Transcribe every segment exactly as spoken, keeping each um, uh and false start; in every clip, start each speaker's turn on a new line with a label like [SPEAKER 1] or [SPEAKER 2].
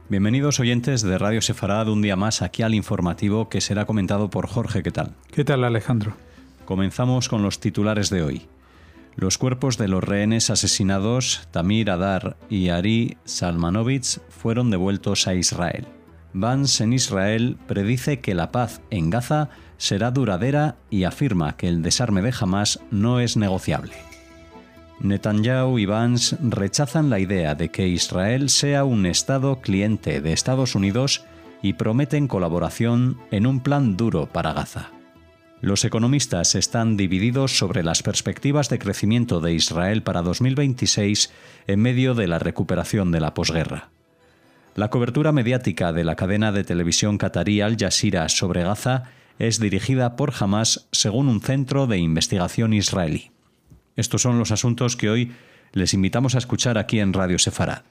[SPEAKER 1] Bienvenidos oyentes de Radio Sefarad un día más aquí al informativo que será comentado por Jorge. ¿Qué tal?
[SPEAKER 2] ¿Qué tal, Alejandro?
[SPEAKER 1] Comenzamos con los titulares de hoy. Los cuerpos de los rehenes asesinados, Tamir Adar y Ari Salmanovich, fueron devueltos a Israel. Vance en Israel predice que la paz en Gaza será duradera y afirma que el desarme de Hamás no es negociable. Netanyahu y Vance rechazan la idea de que Israel sea un Estado cliente de Estados Unidos y prometen colaboración en un plan duro para Gaza. Los economistas están divididos sobre las perspectivas de crecimiento de Israel para dos mil veintiséis en medio de la recuperación de la posguerra. La cobertura mediática de la cadena de televisión catarí Al Jazeera sobre Gaza es dirigida por Hamás según un centro de investigación israelí. Estos son los asuntos que hoy les invitamos a escuchar aquí en Radio Sefarad.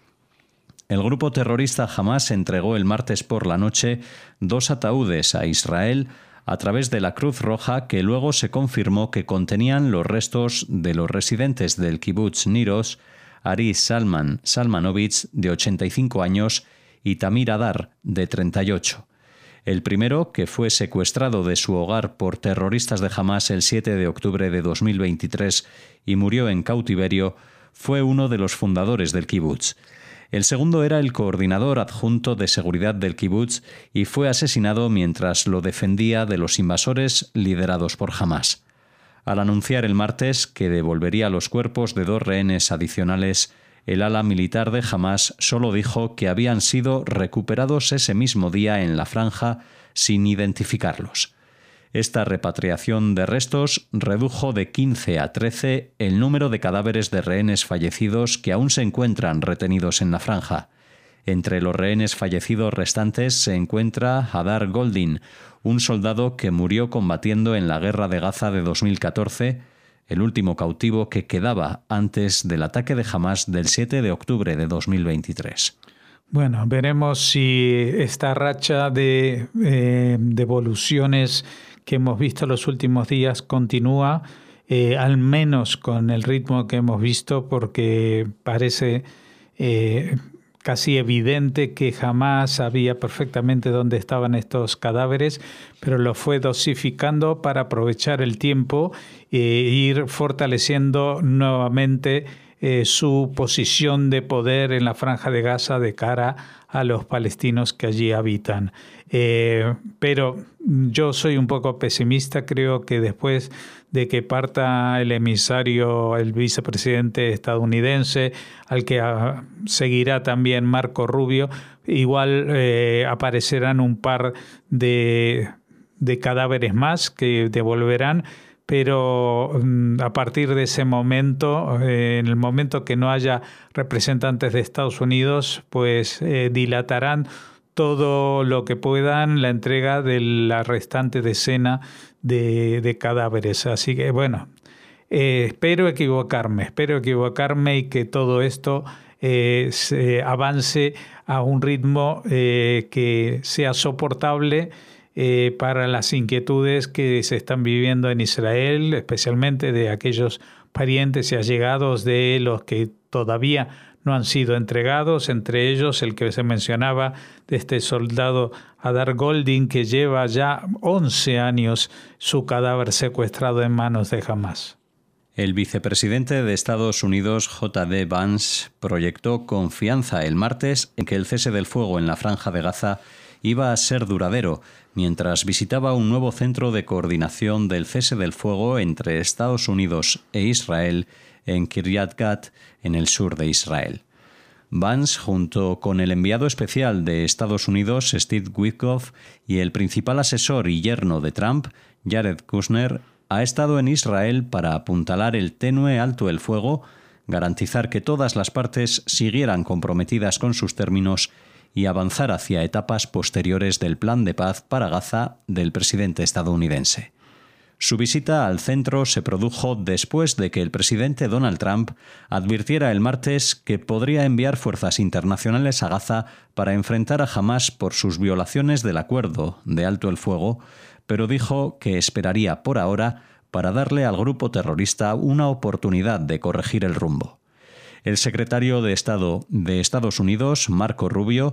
[SPEAKER 1] El grupo terrorista Hamás entregó el martes por la noche dos ataúdes a Israel a través de la Cruz Roja, que luego se confirmó que contenían los restos de los residentes del kibutz Niros, Ari Salman Salmanovich, de ochenta y cinco años, y Tamir Adar, de treinta y ocho. El primero, que fue secuestrado de su hogar por terroristas de Hamás el siete de octubre de dos mil veintitrés y murió en cautiverio, fue uno de los fundadores del kibutz. El segundo era el coordinador adjunto de seguridad del kibutz y fue asesinado mientras lo defendía de los invasores liderados por Hamás. Al anunciar el martes que devolvería los cuerpos de dos rehenes adicionales, el ala militar de Hamás solo dijo que habían sido recuperados ese mismo día en la franja sin identificarlos. Esta repatriación de restos redujo de quince a trece el número de cadáveres de rehenes fallecidos que aún se encuentran retenidos en la franja. Entre los rehenes fallecidos restantes se encuentra Hadar Goldin, un soldado que murió combatiendo en la guerra de Gaza de dos mil catorce, el último cautivo que quedaba antes del ataque de Hamás del siete de octubre de dos mil veintitrés.
[SPEAKER 2] Bueno, veremos si esta racha de eh, devoluciones que hemos visto los últimos días continúa, eh, al menos con el ritmo que hemos visto, porque parece eh, casi evidente que Hamás sabía perfectamente dónde estaban estos cadáveres, pero lo fue dosificando para aprovechar el tiempo e ir fortaleciendo nuevamente eh, su posición de poder en la Franja de Gaza de cara a los palestinos que allí habitan. Eh, pero yo soy un poco pesimista, creo que después de que parta el emisario, el vicepresidente estadounidense, al que a, seguirá también Marco Rubio, igual eh, aparecerán un par de, de cadáveres más que devolverán, pero a partir de ese momento, eh, en el momento que no haya representantes de Estados Unidos, pues eh, dilatarán todo lo que puedan la entrega de la restante decena de, de cadáveres. Así que, bueno, eh, espero equivocarme, espero equivocarme y que todo esto eh, se avance a un ritmo eh, que sea soportable eh, para las inquietudes que se están viviendo en Israel, especialmente de aquellos parientes y allegados de los que todavía no han sido entregados, entre ellos el que se mencionaba de este soldado Hadar Goldin, que lleva ya once años su cadáver secuestrado en manos de Hamás.
[SPEAKER 1] El vicepresidente de Estados Unidos, J D Vance, proyectó confianza el martes en que el cese del fuego en la Franja de Gaza iba a ser duradero, mientras visitaba un nuevo centro de coordinación del cese del fuego entre Estados Unidos e Israel en Kiryat Gat, en el sur de Israel. Vance, junto con el enviado especial de Estados Unidos, Steve Witkoff, y el principal asesor y yerno de Trump, Jared Kushner, ha estado en Israel para apuntalar el tenue alto el fuego, garantizar que todas las partes siguieran comprometidas con sus términos y avanzar hacia etapas posteriores del plan de paz para Gaza del presidente estadounidense. Su visita al centro se produjo después de que el presidente Donald Trump advirtiera el martes que podría enviar fuerzas internacionales a Gaza para enfrentar a Hamás por sus violaciones del acuerdo de alto el fuego, pero dijo que esperaría por ahora para darle al grupo terrorista una oportunidad de corregir el rumbo. El secretario de Estado de Estados Unidos, Marco Rubio,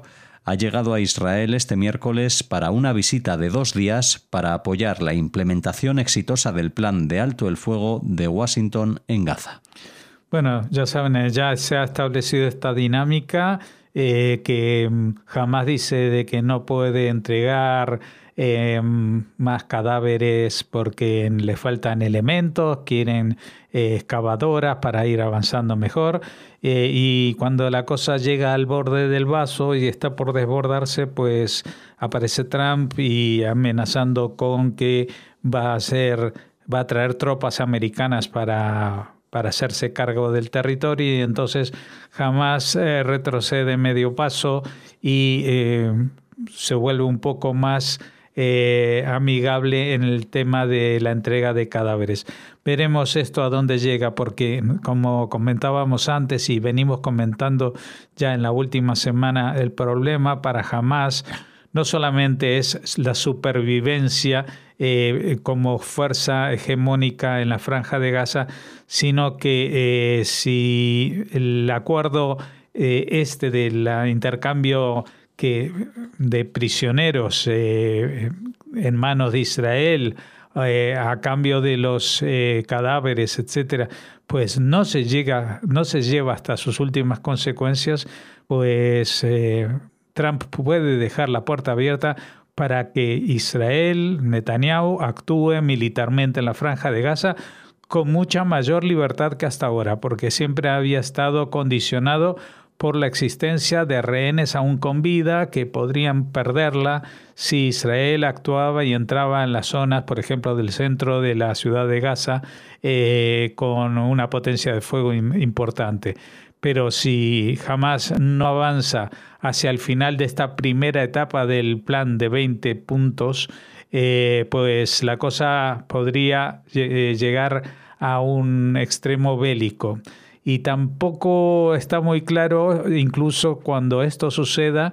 [SPEAKER 1] ha llegado a Israel este miércoles para una visita de dos días para apoyar la implementación exitosa del plan de alto el fuego de Washington en Gaza.
[SPEAKER 2] Bueno, ya saben, ya se ha establecido esta dinámica eh, que Hamás dice de que no puede entregar eh, más cadáveres porque le faltan elementos, quieren eh, excavadoras para ir avanzando mejor. Eh, y cuando la cosa llega al borde del vaso y está por desbordarse, pues aparece Trump y amenazando con que va a hacer, va a traer tropas americanas para, para hacerse cargo del territorio, y entonces Hamás eh, retrocede medio paso y eh, se vuelve un poco más Eh, amigable en el tema de la entrega de cadáveres. Veremos esto a dónde llega, porque como comentábamos antes y venimos comentando ya en la última semana, el problema para Hamás no solamente es la supervivencia eh, como fuerza hegemónica en la Franja de Gaza, sino que eh, si el acuerdo eh, este del intercambio que de prisioneros eh, en manos de Israel eh, a cambio de los eh, cadáveres, etcétera, pues no se llega, no se lleva hasta sus últimas consecuencias, pues eh, Trump puede dejar la puerta abierta para que Israel, Netanyahu, actúe militarmente en la Franja de Gaza con mucha mayor libertad que hasta ahora, porque siempre había estado condicionado por la existencia de rehenes aún con vida que podrían perderla si Israel actuaba y entraba en las zonas, por ejemplo, del centro de la ciudad de Gaza eh, con una potencia de fuego importante. Pero si Hamás no avanza hacia el final de esta primera etapa del plan de veinte puntos, eh, pues la cosa podría eh, llegar a un extremo bélico. Y tampoco está muy claro, incluso cuando esto suceda,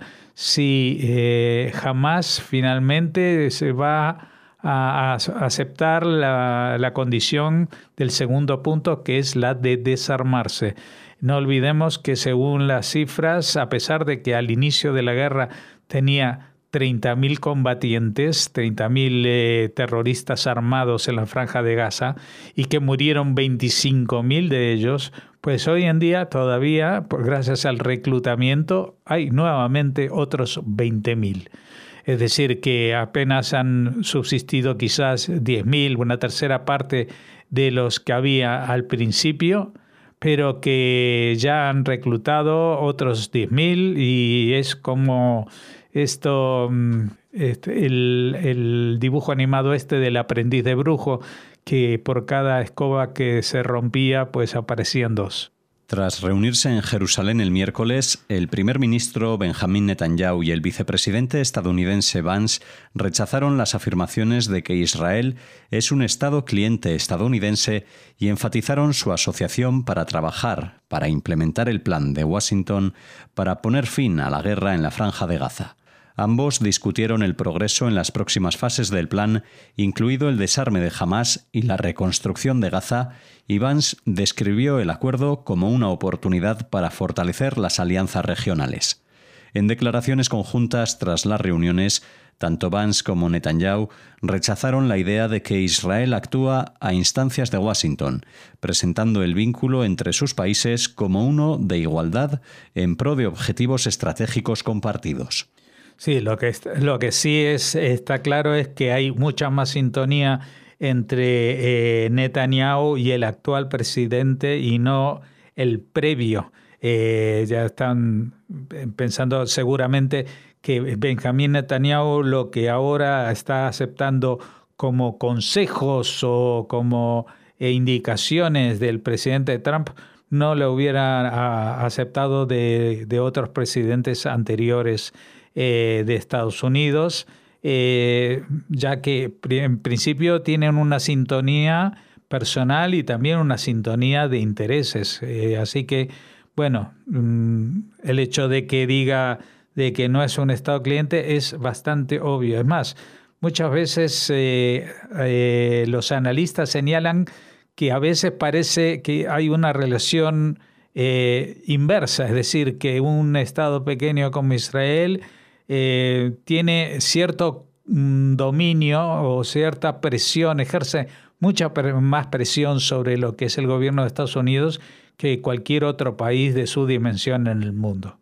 [SPEAKER 2] si eh, Hamás finalmente se va a, a aceptar la, la condición del segundo punto, que es la de desarmarse. No olvidemos que según las cifras, a pesar de que al inicio de la guerra tenía treinta mil combatientes, treinta mil eh, terroristas armados en la Franja de Gaza y que murieron veinticinco mil de ellos, pues hoy en día todavía, por, gracias al reclutamiento, hay nuevamente otros veinte mil. Es decir, que apenas han subsistido quizás diez mil, una tercera parte de los que había al principio, pero que ya han reclutado otros diez mil y es como esto, este, el, el dibujo animado este del aprendiz de brujo, que por cada escoba que se rompía, pues aparecían dos.
[SPEAKER 1] Tras reunirse en Jerusalén el miércoles, el primer ministro Benjamín Netanyahu y el vicepresidente estadounidense Vance rechazaron las afirmaciones de que Israel es un Estado cliente estadounidense y enfatizaron su asociación para trabajar para implementar el plan de Washington para poner fin a la guerra en la Franja de Gaza. Ambos discutieron el progreso en las próximas fases del plan, incluido el desarme de Hamás y la reconstrucción de Gaza, y Vance describió el acuerdo como una oportunidad para fortalecer las alianzas regionales. En declaraciones conjuntas tras las reuniones, tanto Vance como Netanyahu rechazaron la idea de que Israel actúa a instancias de Washington, presentando el vínculo entre sus países como uno de igualdad en pro de objetivos estratégicos compartidos.
[SPEAKER 2] Sí, lo que, lo que sí es, está claro es que hay mucha más sintonía entre eh, Netanyahu y el actual presidente y no el previo. Eh, ya están pensando seguramente que Benjamín Netanyahu lo que ahora está aceptando como consejos o como eh, indicaciones del presidente Trump no lo hubiera a, aceptado de, de otros presidentes anteriores eh, de Estados Unidos, eh, ya que en principio tienen una sintonía personal y también una sintonía de intereses. Eh, así que, bueno, el hecho de que diga de que no es un Estado cliente es bastante obvio. Es más, muchas veces eh, eh, los analistas señalan que a veces parece que hay una relación eh, inversa, es decir, que un Estado pequeño como Israel eh, tiene cierto mm, dominio o cierta presión, ejerce mucha pre- más presión sobre lo que es el gobierno de Estados Unidos que cualquier otro país de su dimensión en el mundo.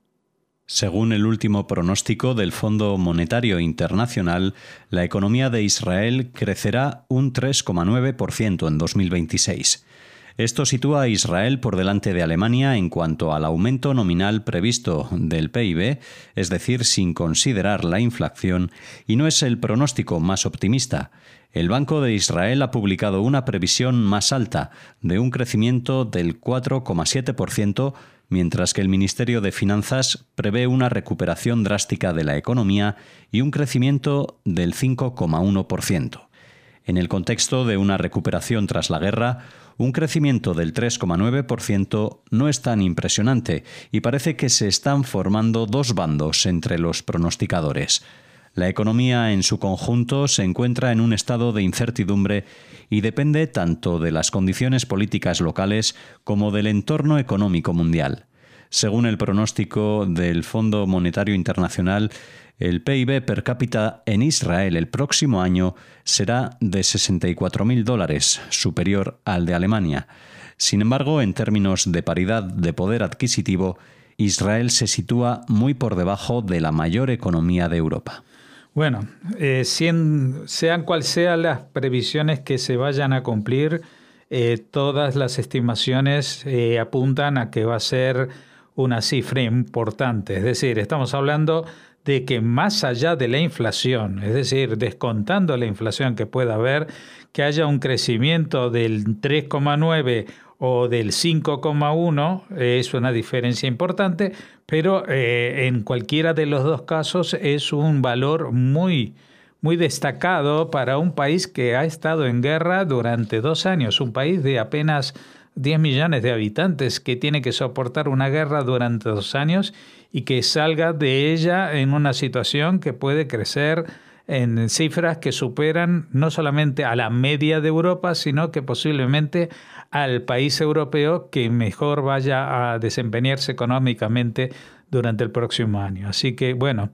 [SPEAKER 1] Según el último pronóstico del Fondo Monetario Internacional, la economía de Israel crecerá un tres coma nueve por ciento en dos mil veintiséis. Esto sitúa a Israel por delante de Alemania en cuanto al aumento nominal previsto del P I B, es decir, sin considerar la inflación, y no es el pronóstico más optimista. El Banco de Israel ha publicado una previsión más alta, de un crecimiento del cuatro coma siete por ciento, mientras que el Ministerio de Finanzas prevé una recuperación drástica de la economía y un crecimiento del cinco coma uno por ciento. En el contexto de una recuperación tras la guerra, un crecimiento del tres coma nueve por ciento no es tan impresionante y parece que se están formando dos bandos entre los pronosticadores. La economía en su conjunto se encuentra en un estado de incertidumbre y depende tanto de las condiciones políticas locales como del entorno económico mundial. Según el pronóstico del Fondo Monetario Internacional, el P I B per cápita en Israel el próximo año será de sesenta y cuatro mil dólares, superior al de Alemania. Sin embargo, en términos de paridad de poder adquisitivo, Israel se sitúa muy por debajo de la mayor economía de Europa.
[SPEAKER 2] Bueno, eh, sean, sean cuales sean las previsiones que se vayan a cumplir, eh, todas las estimaciones eh, apuntan a que va a ser una cifra importante. Es decir, estamos hablando de que más allá de la inflación, es decir, descontando la inflación que pueda haber, que haya un crecimiento del tres coma nueve o del cinco coma uno, es una diferencia importante, pero eh, en cualquiera de los dos casos es un valor muy, muy destacado para un país que ha estado en guerra durante dos años, un país de apenas diez millones de habitantes que tiene que soportar una guerra durante dos años y que salga de ella en una situación que puede crecer en cifras que superan no solamente a la media de Europa, sino que posiblemente al país europeo que mejor vaya a desempeñarse económicamente durante el próximo año. Así que, bueno,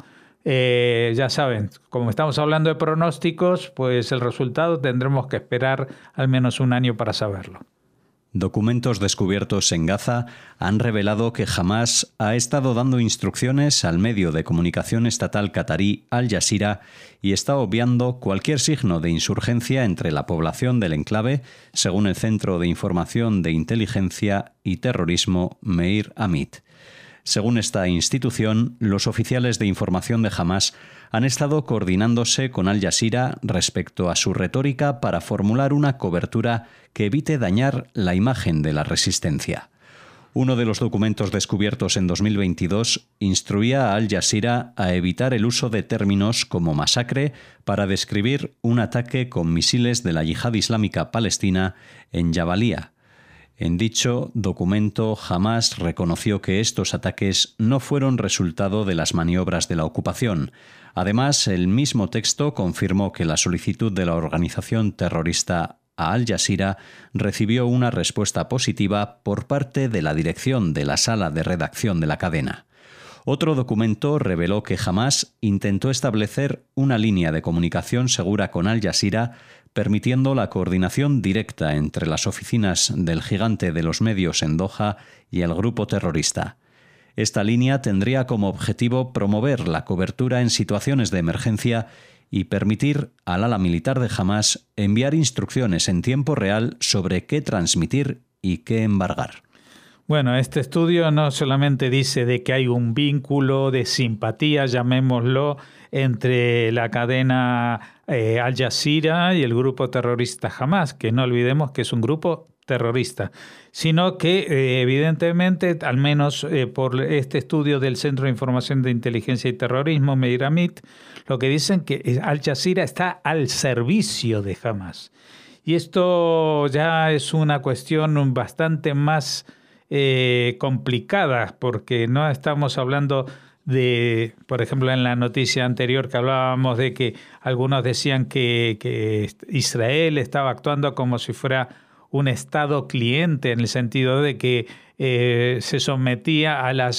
[SPEAKER 2] eh, ya saben, como estamos hablando de pronósticos, pues el resultado tendremos que esperar al menos un año para saberlo.
[SPEAKER 1] Documentos descubiertos en Gaza han revelado que Hamás ha estado dando instrucciones al medio de comunicación estatal catarí Al Jazeera y está obviando cualquier signo de insurgencia entre la población del enclave, según el Centro de Información de Inteligencia y Terrorismo Meir Amit. Según esta institución, los oficiales de información de Hamás han estado coordinándose con Al Jazeera respecto a su retórica para formular una cobertura que evite dañar la imagen de la resistencia. Uno de los documentos descubiertos en dos mil veintidós instruía a Al Jazeera a evitar el uso de términos como masacre para describir un ataque con misiles de la Yihad Islámica Palestina en Jabalía. En dicho documento, Hamás reconoció que estos ataques no fueron resultado de las maniobras de la ocupación. Además, el mismo texto confirmó que la solicitud de la organización terrorista a Al Jazeera recibió una respuesta positiva por parte de la dirección de la sala de redacción de la cadena. Otro documento reveló que Hamás intentó establecer una línea de comunicación segura con Al Jazeera, permitiendo la coordinación directa entre las oficinas del gigante de los medios en Doha y el grupo terrorista. Esta línea tendría como objetivo promover la cobertura en situaciones de emergencia y permitir al ala militar de Hamás enviar instrucciones en tiempo real sobre qué transmitir y qué embargar.
[SPEAKER 2] Bueno, este estudio no solamente dice de que hay un vínculo de simpatía, llamémoslo, entre la cadena eh, Al Jazeera y el grupo terrorista Hamás, que no olvidemos que es un grupo terrorista, sino que eh, evidentemente, al menos eh, por este estudio del Centro de Información de Inteligencia y Terrorismo, Meir Amit, lo que dicen que Al Jazeera está al servicio de Hamás. Y esto ya es una cuestión bastante más eh, complicada, porque no estamos hablando de, por ejemplo, en la noticia anterior que hablábamos de que algunos decían que, que Israel estaba actuando como si fuera un Estado cliente, en el sentido de que eh, se sometía a las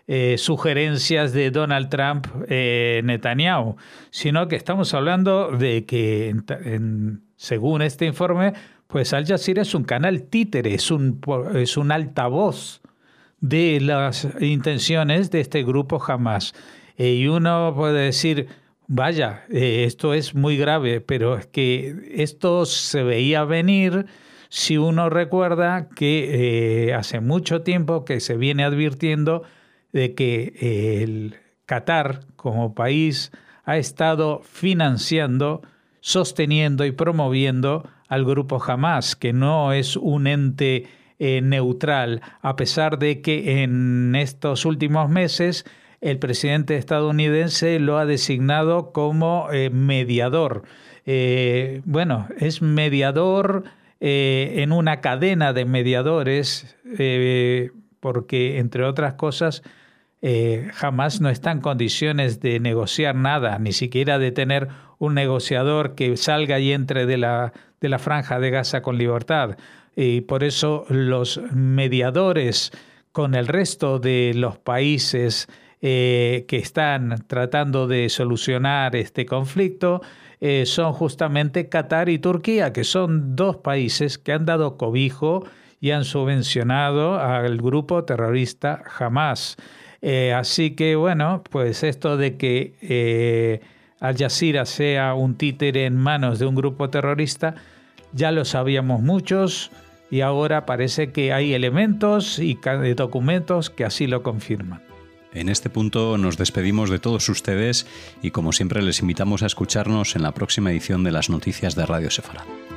[SPEAKER 2] eh, sugerencias de Donald Trump, eh, Netanyahu, sino que estamos hablando de que, en, en, según este informe, pues Al Jazeera es un canal títere, es un, es un altavoz de las intenciones de este grupo Hamas. Eh, y uno puede decir, vaya, eh, esto es muy grave, pero es que esto se veía venir si uno recuerda que eh, hace mucho tiempo que se viene advirtiendo de que eh, el Qatar como país ha estado financiando, sosteniendo y promoviendo al grupo Hamas, que no es un ente eh, neutral, a pesar de que en estos últimos meses el presidente estadounidense lo ha designado como eh, mediador. Eh, bueno, es mediador eh, en una cadena de mediadores, eh, porque, entre otras cosas, eh, Hamas no está en condiciones de negociar nada, ni siquiera de tener un negociador que salga y entre de la, de la franja de Gaza con libertad. Y por eso los mediadores con el resto de los países eh, que están tratando de solucionar este conflicto eh, son justamente Qatar y Turquía, que son dos países que han dado cobijo y han subvencionado al grupo terrorista Hamas. Eh, así que, bueno, pues esto de que eh, Al Jazeera sea un títere en manos de un grupo terrorista, ya lo sabíamos muchos y ahora parece que hay elementos y documentos que así lo confirman.
[SPEAKER 1] En este punto nos despedimos de todos ustedes y, como siempre, les invitamos a escucharnos en la próxima edición de las Noticias de Radio Sefarad.